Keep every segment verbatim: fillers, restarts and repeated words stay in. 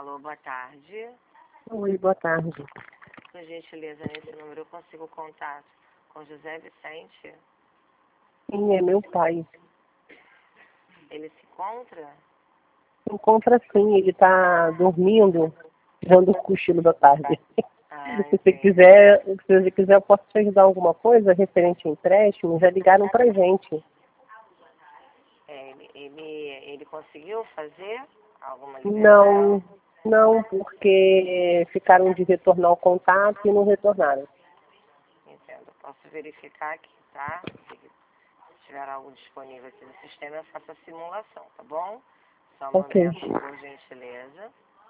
Alô, boa tarde. Oi, boa tarde. Por gentileza, nesse número eu consigo contato com José Vicente? Sim, é meu pai. Ele se encontra? Encontra sim, ele está dormindo, dando o cochilo da tarde. Ah, Se você quiser, se você quiser, eu posso te ajudar alguma coisa referente a empréstimo? Já ligaram pra gente. É, ele, ele, ele conseguiu fazer alguma Não, liberação? não, porque ficaram de retornar o contato e não retornaram. Entendo. Posso verificar aqui, tá? Se tiver algo disponível aqui no sistema, eu faço a simulação, tá bom? Só um Ok. momento, por gentileza.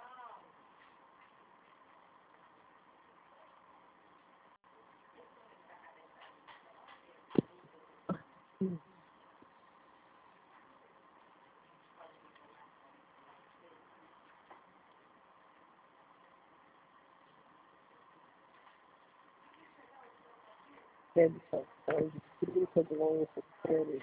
Deve ser trinta do onze, treze.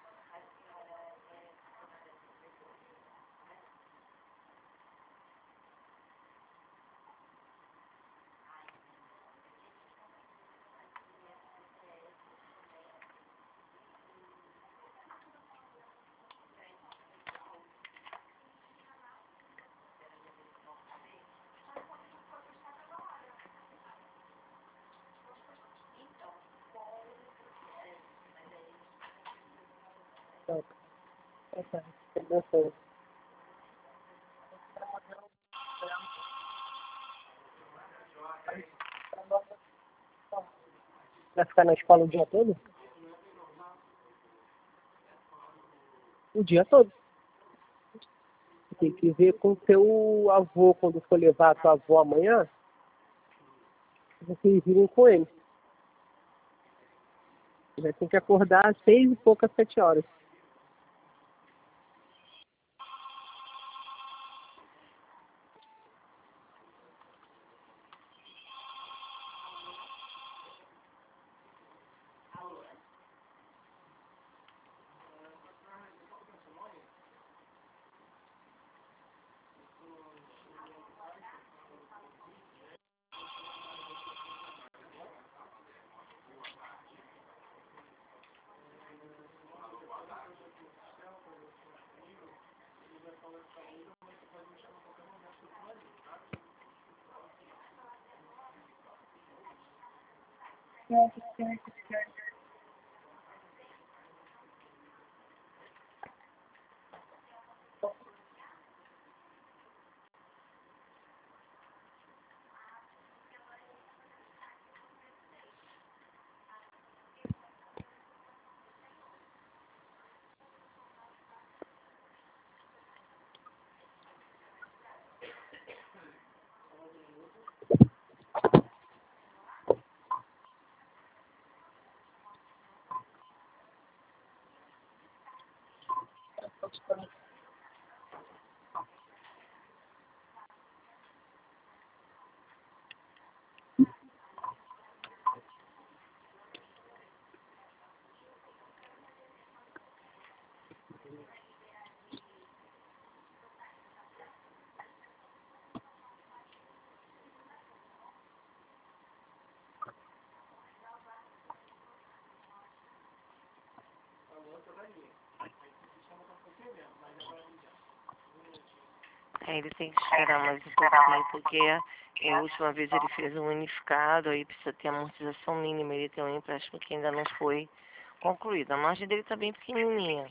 Tá, tá, tá. Vai ficar na escola o dia todo? O dia todo. Tem que ver com o teu avô, quando for levar a tua avó amanhã, vocês virem com ele. Já tem que acordar às seis e poucas, sete horas. É, ele tem que esperar mais um pouquinho, porque a última vez ele fez um unificado, aí precisa ter amortização mínima, ele tem um empréstimo que ainda não foi concluído. A margem dele está bem pequenininha,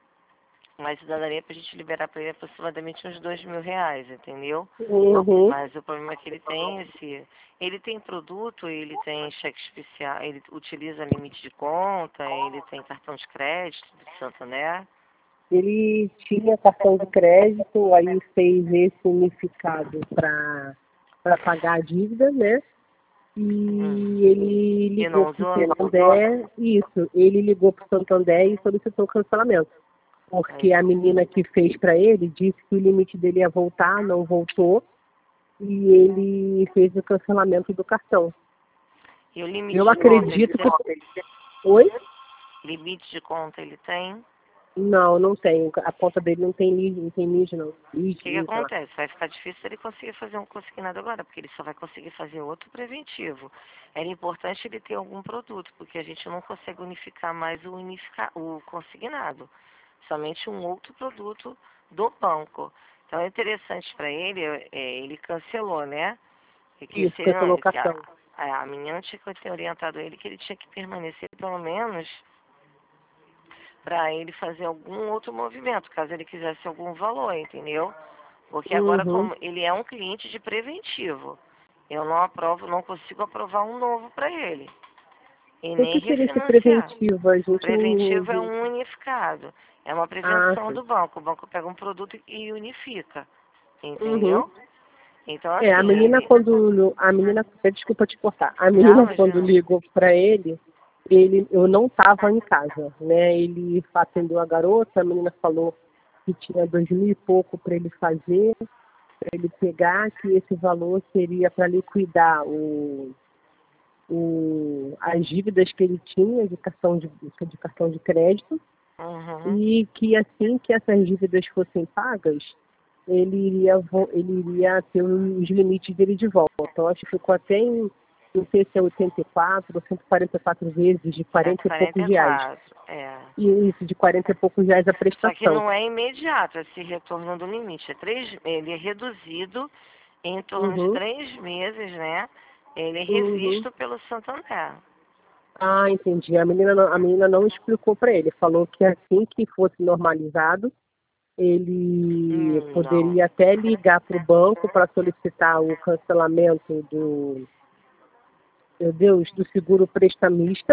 mas daria para a gente liberar para ele aproximadamente uns dois mil reais, entendeu? Uhum. Mas o problema é que ele tem esse... Ele tem produto, ele tem cheque especial, ele utiliza limite de conta, ele tem cartão de crédito do Santander. Ele tinha cartão de crédito, aí fez esse unificado para para pagar a dívida, né? E Hum. ele E ligou não para usou? o Santander, isso, ele ligou para o Santander e solicitou cancelamento. Porque a menina que fez para ele disse que o limite dele ia voltar, não voltou, e ele fez o cancelamento do cartão. E o limite Eu de conta ele acredito tem? que... Oi? Limite de conta ele tem? Não, não tem. A conta dele não tem lead, não tem lead, não. O Lead, que, que lead, sei lá. acontece? Vai ficar difícil ele conseguir fazer um consignado agora, porque ele só vai conseguir fazer outro preventivo. Era importante ele ter algum produto, porque a gente não consegue unificar mais o, unifica, o consignado. Somente um outro produto do banco. Então é interessante para ele, é, ele cancelou, né? E que Isso, se ele não, que a, cancelação. a menina tinha que ter orientado ele que ele tinha que permanecer pelo menos para ele fazer algum outro movimento, caso ele quisesse algum valor, entendeu? Porque agora, Uhum. como ele é um cliente de preventivo, eu não aprovo, não consigo aprovar um novo para ele. E O nem que seria esse refinanciar. preventivo? A gente não... Preventivo é um unificado. É uma Ah, prevenção sim. do banco. O banco pega um produto e unifica. Uhum. Entendeu? Então, É, a assim, menina ele. quando... A menina... Desculpa te cortar. A Não, menina quando imagina. ligou para ele, ele, eu não estava em casa, né? Ele atendeu a garota, a menina falou que tinha dois mil e pouco para ele fazer, para ele pegar, que esse valor seria para liquidar o, o, as dívidas que ele tinha de cartão de, de cartão de crédito, Uhum. e que assim que essas dívidas fossem pagas, ele iria, ele iria ter os limites dele de volta. Eu acho que ficou até em, não sei se é oitenta e quatro ou cento e quarenta e quatro vezes de É quarenta e poucos reais. quarenta e quatro. É. E isso, de quarenta e poucos reais a Só que prestação. não é imediato esse retorno do limite. É três, ele é reduzido em torno de Uhum, três meses, né? Ele é uhum. revisto pelo Santander. Ah, entendi. A menina não, a menina não explicou para ele. Falou que assim que fosse normalizado, ele Hum, não. poderia até ligar para o banco para solicitar o cancelamento do, meu Deus, do seguro prestamista.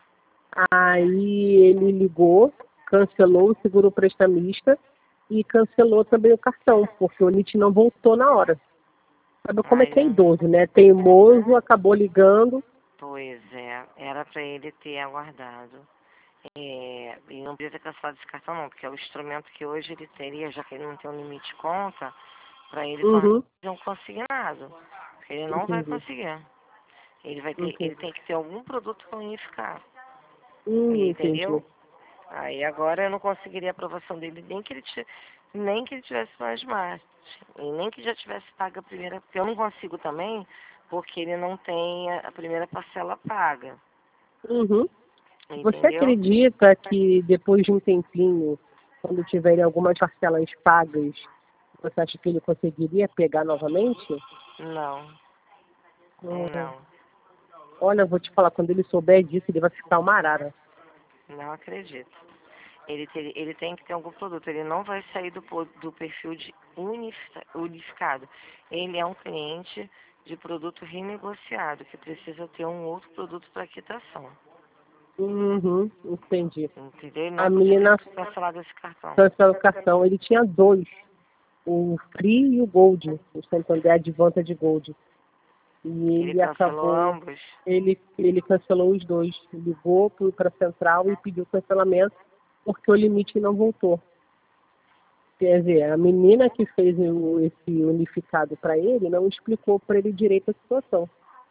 Aí ele ligou, cancelou o seguro prestamista e cancelou também o cartão, porque o limite não voltou na hora. Sabe como é Ai, que é eu- idoso, né? Teimoso, acabou ligando. pois é, era para ele ter aguardado. É, e não podia ter cancelado esse cartão não, porque é o instrumento que hoje ele teria, já que ele não tem um limite de conta, para ele fazer Uhum, um consignado. Porque ele não vai entendi, conseguir. Ele vai ter, ele entendi. tem que ter algum produto para unificar. Hum, entendi. Entendeu? Aí agora eu não conseguiria a aprovação dele nem que ele ti- nem que ele tivesse mais margem. E nem que já tivesse pago a primeira, porque eu não consigo também, porque ele não tem a a primeira parcela paga. Uhum. Você Entendeu? acredita que depois de um tempinho, quando tiverem algumas parcelas pagas, você acha que ele conseguiria pegar novamente? Não, Hum, não, olha, eu vou te falar, quando ele souber disso, ele vai ficar uma arara. não acredito. Ele, ter, ele tem que ter algum produto, ele não vai sair do, po- do perfil de unifica- unificado. Ele é um cliente de produto renegociado, que precisa ter um outro produto para quitação. Uhum, entendi. Entendeu? Ele A não podia ter menina cancelado esse cartão. cancelou o cartão, ele tinha dois, o Free e o Gold, o Santander Advantage Gold. E Ele ele cancelou acabou, ambos. ele, ele cancelou os dois, ligou para a central e pediu cancelamento, porque o limite não voltou. Quer dizer, a menina que fez o, esse unificado para ele não explicou para ele direito a situação.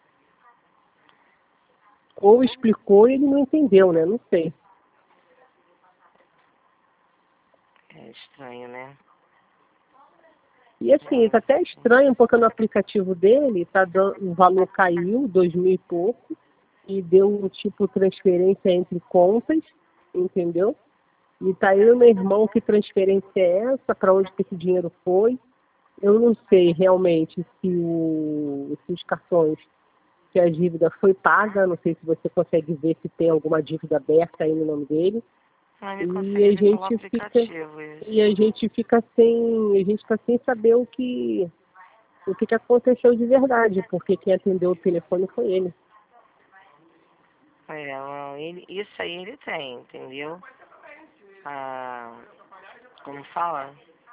Ou explicou e ele não entendeu, né? Não sei. É estranho, né? E assim, Não isso até é estranho, porque no aplicativo dele tá dando, o valor caiu, dois mil e pouco, e deu um tipo transferência entre contas, entendeu? E tá aí o meu irmão, que transferência é essa, para onde que esse dinheiro foi. Eu não sei realmente se, o, se os cartões, se a dívida foi paga, não sei se você consegue ver se tem alguma dívida aberta aí no nome dele. Ah, ele E consegue a ver pelo gente fica, aplicativo e isso. a gente fica sem, a gente fica sem saber o que, o que, que aconteceu de verdade, porque quem atendeu o telefone foi ele. É, não, ele, isso aí ele tem, entendeu? Ah, como fala?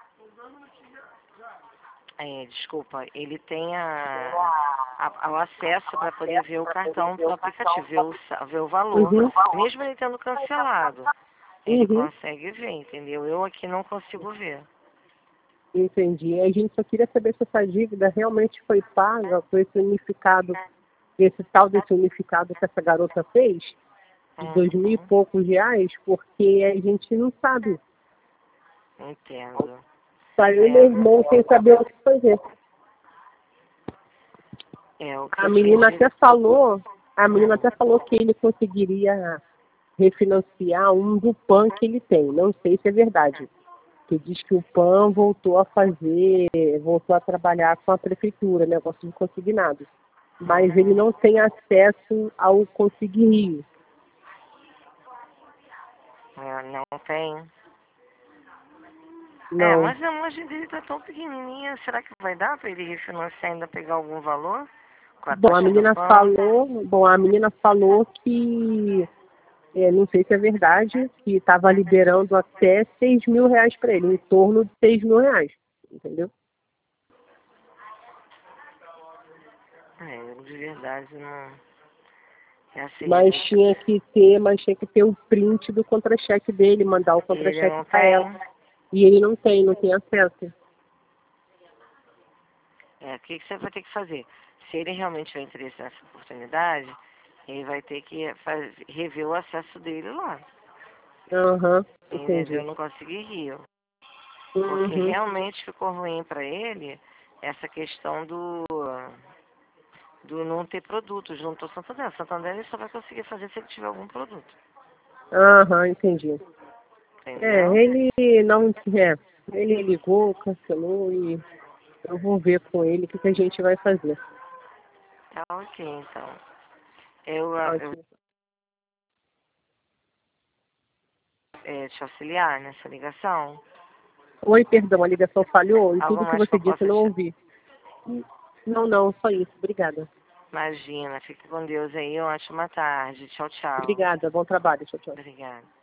É, desculpa, ele tem a, a- o acesso para poder ver o cartão pelo aplicativo, ver o, sa- ver o valor. Uhum, Mesmo ele tendo cancelado, ele uhum, consegue ver, entendeu? Eu aqui não consigo ver. entendi. A gente só queria saber se essa dívida realmente foi paga, foi esse unificado, esse tal desse unificado que essa garota fez, de dois mil e Uhum. poucos reais, porque a gente não sabe. Entendo. Saiu É, meu irmão sem saber o que fazer. é o que A eu menina acredito. até falou, a menina até falou que ele conseguiria refinanciar um do PAN que ele tem. Não sei se é verdade. Que diz que o PAN voltou a fazer, voltou a trabalhar com a prefeitura, negócio de consignado. Mas ele Uhum. não tem acesso ao Consigne Rio. É, não tem. É, Não. mas a margem dele tá tão pequenininha. Será que vai dar para ele refinanciar e ainda pegar algum valor? Com a Bom, a taxa do menina PAN? falou, bom, a menina falou que, é, não sei se é verdade, que estava liberando até seis mil reais para ele, em torno de seis mil reais, entendeu? É, eu de verdade não. É assim, a Mas gente. tinha que ter, mas tinha que ter o print do contra-cheque dele, mandar o E ele contra-cheque não para ela. tem. E ele não tem, não tem acesso. É, o que, que você vai ter que fazer? Se ele realmente tiver interesse nessa oportunidade, ele vai ter que faz, rever o acesso dele lá. Aham, entendi. Entendeu? Não consegui rir. Porque Uhum. realmente ficou ruim para ele essa questão do, do não ter produto junto ao Santander. Santander ele só vai conseguir fazer se ele tiver algum produto. Aham, entendi. É, Entendeu? ele não, é, ele ligou, cancelou e eu vou ver com ele o que, que a gente vai fazer. Tá ok, então. Eu, ah, eu Ótimo. é, te auxiliar nessa ligação. Oi, perdão, a ligação falhou e Algo tudo que mais que você eu disse eu possa não te... ouvi. Não, não, só isso. Obrigada. Imagina, fique com Deus aí. Uma ótima tarde. Tchau, tchau. Obrigada, bom trabalho. Tchau, tchau. Obrigada.